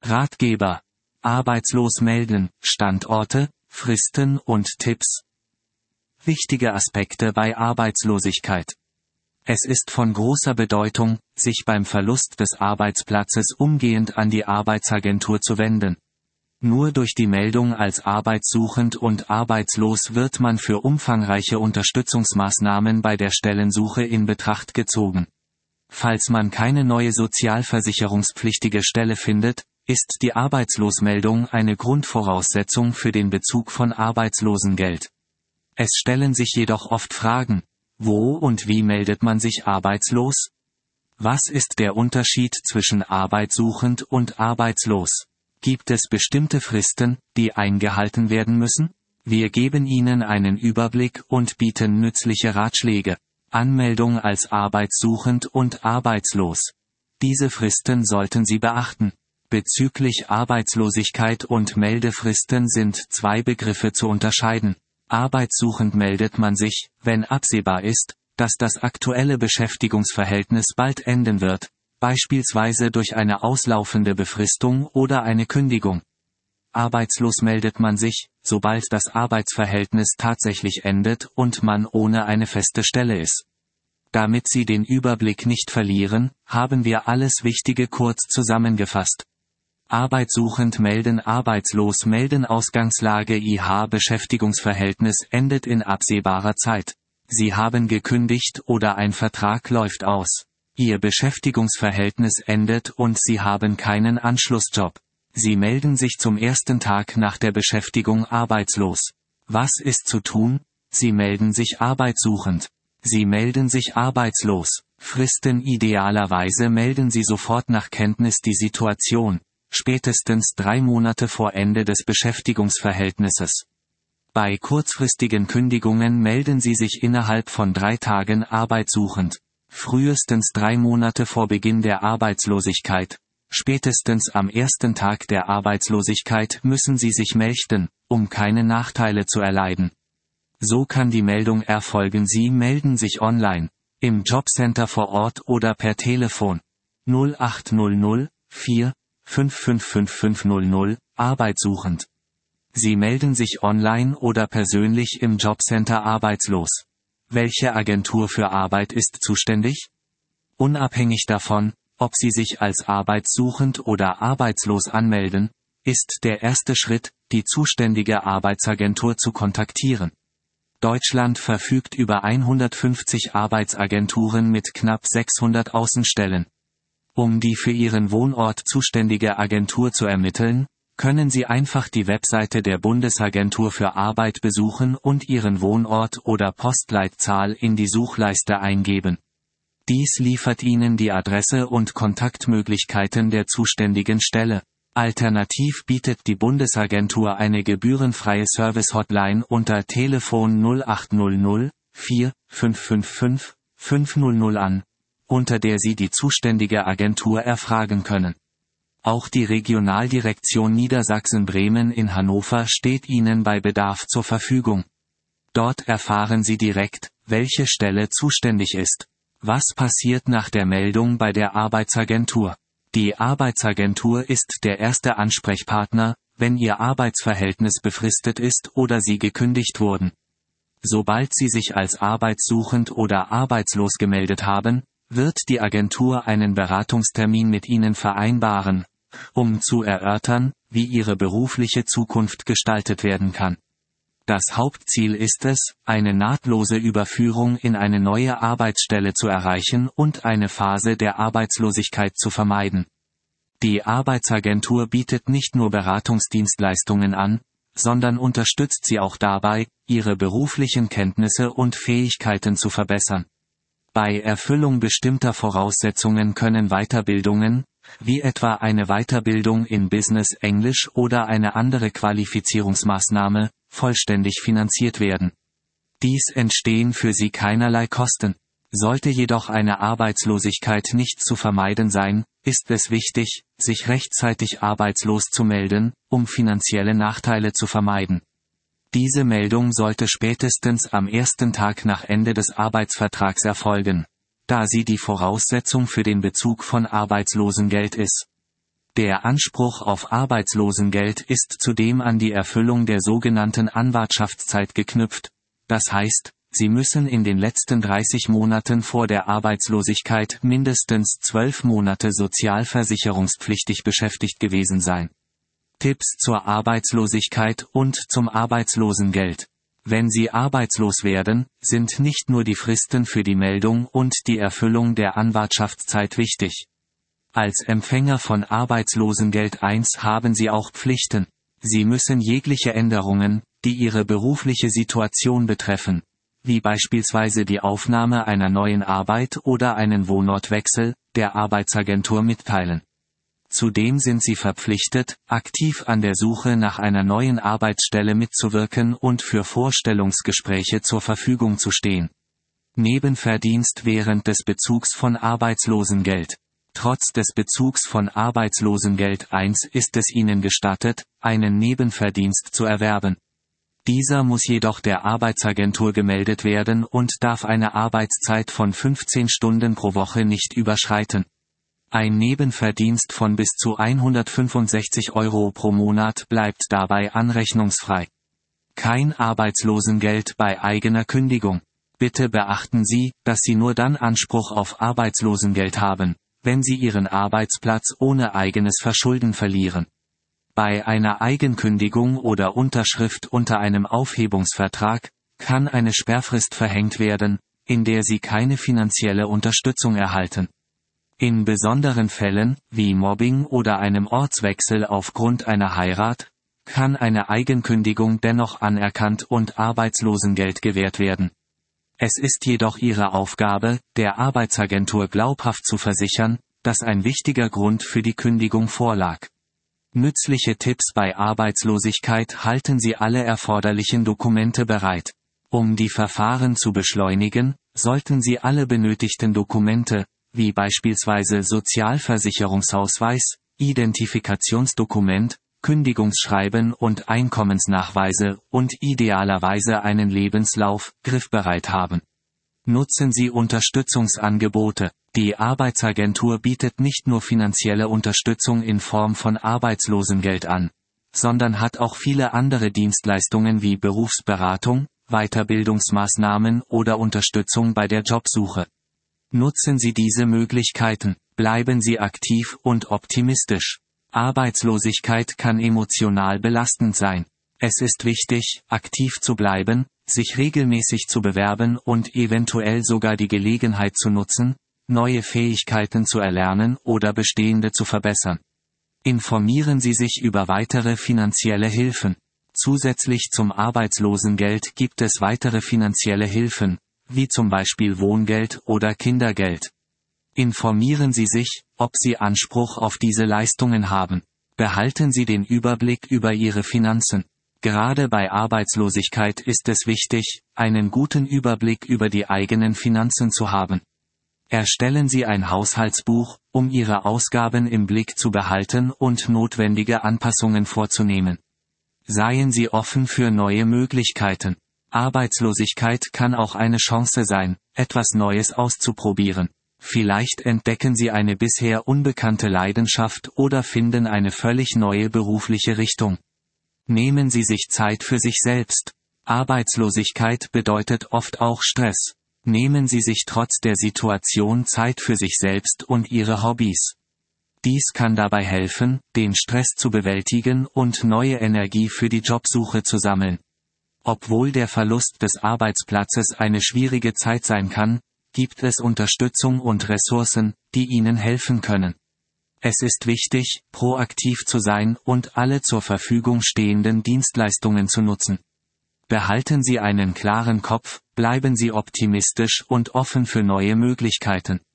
Ratgeber. Arbeitslos melden, Standorte, Fristen und Tipps. Wichtige Aspekte bei Arbeitslosigkeit. Es ist von großer Bedeutung, sich beim Verlust des Arbeitsplatzes umgehend an die Arbeitsagentur zu wenden. Nur durch die Meldung als arbeitssuchend und arbeitslos wird man für umfangreiche Unterstützungsmaßnahmen bei der Stellensuche in Betracht gezogen. Falls man keine neue sozialversicherungspflichtige Stelle findet, ist die Arbeitslosmeldung eine Grundvoraussetzung für den Bezug von Arbeitslosengeld. Es stellen sich jedoch oft Fragen: Wo und wie meldet man sich arbeitslos? Was ist der Unterschied zwischen arbeitssuchend und arbeitslos? Gibt es bestimmte Fristen, die eingehalten werden müssen? Wir geben Ihnen einen Überblick und bieten nützliche Ratschläge. Anmeldung als arbeitssuchend und arbeitslos. Diese Fristen sollten Sie beachten. Bezüglich Arbeitslosigkeit und Meldefristen sind zwei Begriffe zu unterscheiden. Arbeitssuchend meldet man sich, wenn absehbar ist, dass das aktuelle Beschäftigungsverhältnis bald enden wird, beispielsweise durch eine auslaufende Befristung oder eine Kündigung. Arbeitslos meldet man sich, sobald das Arbeitsverhältnis tatsächlich endet und man ohne eine feste Stelle ist. Damit Sie den Überblick nicht verlieren, haben wir alles Wichtige kurz zusammengefasst. Arbeitssuchend melden, arbeitslos melden, Ausgangslage IH, Beschäftigungsverhältnis endet in absehbarer Zeit. Sie haben gekündigt oder ein Vertrag läuft aus. Ihr Beschäftigungsverhältnis endet und Sie haben keinen Anschlussjob. Sie melden sich zum ersten Tag nach der Beschäftigung arbeitslos. Was ist zu tun? Sie melden sich arbeitssuchend. Sie melden sich arbeitslos. Fristen: Idealerweise melden Sie sofort nach Kenntnis die Situation. Spätestens 3 Monate vor Ende des Beschäftigungsverhältnisses. Bei kurzfristigen Kündigungen melden Sie sich innerhalb von 3 Tagen arbeitssuchend. Frühestens 3 Monate vor Beginn der Arbeitslosigkeit. Spätestens am ersten Tag der Arbeitslosigkeit müssen Sie sich melden, um keine Nachteile zu erleiden. So kann die Meldung erfolgen: Sie melden sich online, im Jobcenter vor Ort oder per Telefon. 0800 4 555500, arbeitssuchend. Sie melden sich online oder persönlich im Jobcenter arbeitslos. Welche Agentur für Arbeit ist zuständig? Unabhängig davon, ob Sie sich als arbeitssuchend oder arbeitslos anmelden, ist der erste Schritt, die zuständige Arbeitsagentur zu kontaktieren. Deutschland verfügt über 150 Arbeitsagenturen mit knapp 600 Außenstellen. Um die für Ihren Wohnort zuständige Agentur zu ermitteln, können Sie einfach die Webseite der Bundesagentur für Arbeit besuchen und Ihren Wohnort oder Postleitzahl in die Suchleiste eingeben. Dies liefert Ihnen die Adresse und Kontaktmöglichkeiten der zuständigen Stelle. Alternativ bietet die Bundesagentur eine gebührenfreie Service-Hotline unter Telefon 0800 4 555 500 an, unter der Sie die zuständige Agentur erfragen können. Auch die Regionaldirektion Niedersachsen-Bremen in Hannover steht Ihnen bei Bedarf zur Verfügung. Dort erfahren Sie direkt, welche Stelle zuständig ist. Was passiert nach der Meldung bei der Arbeitsagentur? Die Arbeitsagentur ist der erste Ansprechpartner, wenn Ihr Arbeitsverhältnis befristet ist oder Sie gekündigt wurden. Sobald Sie sich als arbeitssuchend oder arbeitslos gemeldet haben, wird die Agentur einen Beratungstermin mit Ihnen vereinbaren, um zu erörtern, wie Ihre berufliche Zukunft gestaltet werden kann. Das Hauptziel ist es, eine nahtlose Überführung in eine neue Arbeitsstelle zu erreichen und eine Phase der Arbeitslosigkeit zu vermeiden. Die Arbeitsagentur bietet nicht nur Beratungsdienstleistungen an, sondern unterstützt Sie auch dabei, Ihre beruflichen Kenntnisse und Fähigkeiten zu verbessern. Bei Erfüllung bestimmter Voraussetzungen können Weiterbildungen, wie etwa eine Weiterbildung in Business Englisch oder eine andere Qualifizierungsmaßnahme, vollständig finanziert werden. Dies entstehen für Sie keinerlei Kosten. Sollte jedoch eine Arbeitslosigkeit nicht zu vermeiden sein, ist es wichtig, sich rechtzeitig arbeitslos zu melden, um finanzielle Nachteile zu vermeiden. Diese Meldung sollte spätestens am ersten Tag nach Ende des Arbeitsvertrags erfolgen, da sie die Voraussetzung für den Bezug von Arbeitslosengeld ist. Der Anspruch auf Arbeitslosengeld ist zudem an die Erfüllung der sogenannten Anwartschaftszeit geknüpft, das heißt, Sie müssen in den letzten 30 Monaten vor der Arbeitslosigkeit mindestens 12 Monate sozialversicherungspflichtig beschäftigt gewesen sein. Tipps zur Arbeitslosigkeit und zum Arbeitslosengeld. Wenn Sie arbeitslos werden, sind nicht nur die Fristen für die Meldung und die Erfüllung der Anwartschaftszeit wichtig. Als Empfänger von Arbeitslosengeld I haben Sie auch Pflichten. Sie müssen jegliche Änderungen, die Ihre berufliche Situation betreffen, wie beispielsweise die Aufnahme einer neuen Arbeit oder einen Wohnortwechsel, der Arbeitsagentur mitteilen. Zudem sind Sie verpflichtet, aktiv an der Suche nach einer neuen Arbeitsstelle mitzuwirken und für Vorstellungsgespräche zur Verfügung zu stehen. Nebenverdienst während des Bezugs von Arbeitslosengeld. Trotz des Bezugs von Arbeitslosengeld I ist es Ihnen gestattet, einen Nebenverdienst zu erwerben. Dieser muss jedoch der Arbeitsagentur gemeldet werden und darf eine Arbeitszeit von 15 Stunden pro Woche nicht überschreiten. Ein Nebenverdienst von bis zu 165 € pro Monat bleibt dabei anrechnungsfrei. Kein Arbeitslosengeld bei eigener Kündigung. Bitte beachten Sie, dass Sie nur dann Anspruch auf Arbeitslosengeld haben, wenn Sie Ihren Arbeitsplatz ohne eigenes Verschulden verlieren. Bei einer Eigenkündigung oder Unterschrift unter einem Aufhebungsvertrag kann eine Sperrfrist verhängt werden, in der Sie keine finanzielle Unterstützung erhalten. In besonderen Fällen, wie Mobbing oder einem Ortswechsel aufgrund einer Heirat, kann eine Eigenkündigung dennoch anerkannt und Arbeitslosengeld gewährt werden. Es ist jedoch Ihre Aufgabe, der Arbeitsagentur glaubhaft zu versichern, dass ein wichtiger Grund für die Kündigung vorlag. Nützliche Tipps bei Arbeitslosigkeit: Halten Sie alle erforderlichen Dokumente bereit. Um die Verfahren zu beschleunigen, sollten Sie alle benötigten Dokumente, wie beispielsweise Sozialversicherungsausweis, Identifikationsdokument, Kündigungsschreiben und Einkommensnachweise und idealerweise einen Lebenslauf, griffbereit haben. Nutzen Sie Unterstützungsangebote. Die Arbeitsagentur bietet nicht nur finanzielle Unterstützung in Form von Arbeitslosengeld an, sondern hat auch viele andere Dienstleistungen wie Berufsberatung, Weiterbildungsmaßnahmen oder Unterstützung bei der Jobsuche. Nutzen Sie diese Möglichkeiten, bleiben Sie aktiv und optimistisch. Arbeitslosigkeit kann emotional belastend sein. Es ist wichtig, aktiv zu bleiben, sich regelmäßig zu bewerben und eventuell sogar die Gelegenheit zu nutzen, neue Fähigkeiten zu erlernen oder bestehende zu verbessern. Informieren Sie sich über weitere finanzielle Hilfen. Zusätzlich zum Arbeitslosengeld gibt es weitere finanzielle Hilfen, wie zum Beispiel Wohngeld oder Kindergeld. Informieren Sie sich, ob Sie Anspruch auf diese Leistungen haben. Behalten Sie den Überblick über Ihre Finanzen. Gerade bei Arbeitslosigkeit ist es wichtig, einen guten Überblick über die eigenen Finanzen zu haben. Erstellen Sie ein Haushaltsbuch, um Ihre Ausgaben im Blick zu behalten und notwendige Anpassungen vorzunehmen. Seien Sie offen für neue Möglichkeiten. Arbeitslosigkeit kann auch eine Chance sein, etwas Neues auszuprobieren. Vielleicht entdecken Sie eine bisher unbekannte Leidenschaft oder finden eine völlig neue berufliche Richtung. Nehmen Sie sich Zeit für sich selbst. Arbeitslosigkeit bedeutet oft auch Stress. Nehmen Sie sich trotz der Situation Zeit für sich selbst und Ihre Hobbys. Dies kann dabei helfen, den Stress zu bewältigen und neue Energie für die Jobsuche zu sammeln. Obwohl der Verlust des Arbeitsplatzes eine schwierige Zeit sein kann, gibt es Unterstützung und Ressourcen, die Ihnen helfen können. Es ist wichtig, proaktiv zu sein und alle zur Verfügung stehenden Dienstleistungen zu nutzen. Behalten Sie einen klaren Kopf, bleiben Sie optimistisch und offen für neue Möglichkeiten.